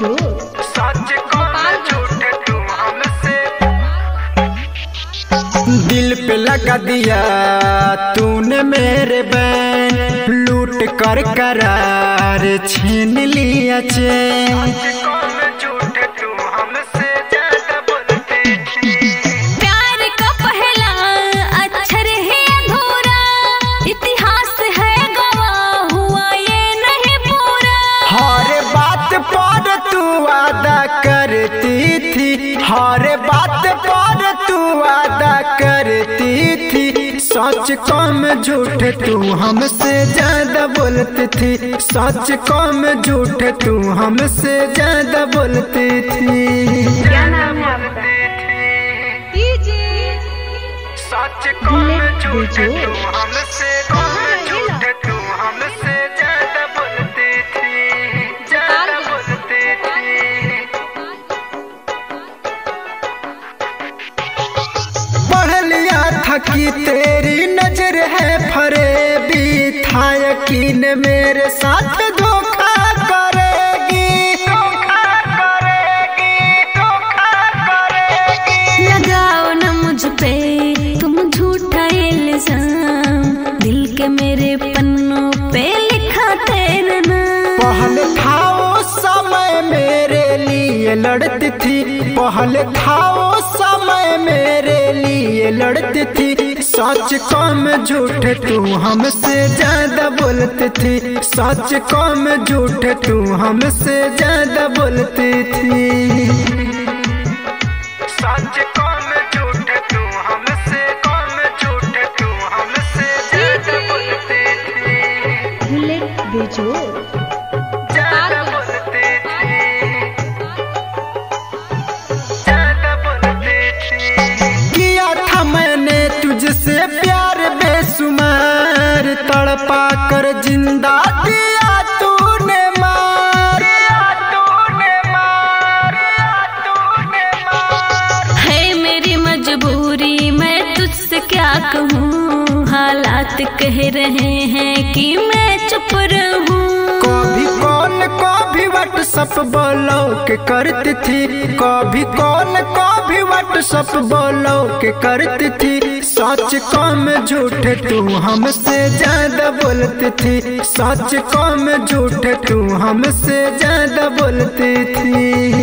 बेजोर सच कौन झूठ तू हमसे दिल पे लगा दिया तूने मेरे बैन, लूट कर करार छीन लिया चैन। प्यार का पहला अक्षर है अधूरा, इतिहास है गवाह हुआ ये नहीं पूरा। हर बात पर तू वादा करती थी, हर बात पर तू वादा करती थी। सच कम झूठ तू हमसे ज्यादा बोलती थी, सच कम झूठ तू हमसे ज्यादा बोलती थी। क्या नाम है आपका? सच कम झूठ तू हमसे झूठ तू हमसे ज्यादा बोलती थी, ज्यादा बोलती थी। पढ़ लिया था कि तेरी नजर है फरेबी, था यकीन मेरे साथ धोखा करेगी, धोखा करेगी, धोखा करेगी। लगाओ न मुझ पे तुम झूठा इल्जाम, दिल के मेरे पन्नों पे लिखा तेरा नाम। पहले था वो समय मेरे लिए लड़ती थी, पहले था वो समय मेरे लिए लड़ती थी। सच कम झूठ तू हमसे ज्यादा बोलती थी, सच कम झूठ तू हमसे ज्यादा बोलती थी। सच कम झूठ तू हमसे कम झूठ तू हमसे ज्यादा बोलती थी, बुलेट बेजोर ज्यादा बोलती थी, ज्यादा बोलती थी। किया था मैंने तुझसे प्यार बेसुमार, तड़पा कर जिंदा दिया तूने मार, तूने मार, तूने मार। है मेरी मजबूरी मैं तुझसे क्या कहूँ, हालात कह रहे हैं कि मैं चुप रहूँ। कभी कॉल कभी व्हाट्सएप बोलो के करती थी, कभी कॉल कभी व्हाट्सएप बोलो के करती थी। सच कम झूठ तू हमसे ज्यादा बोलती थी, सच कम झूठ तू हमसे ज्यादा बोलती थी।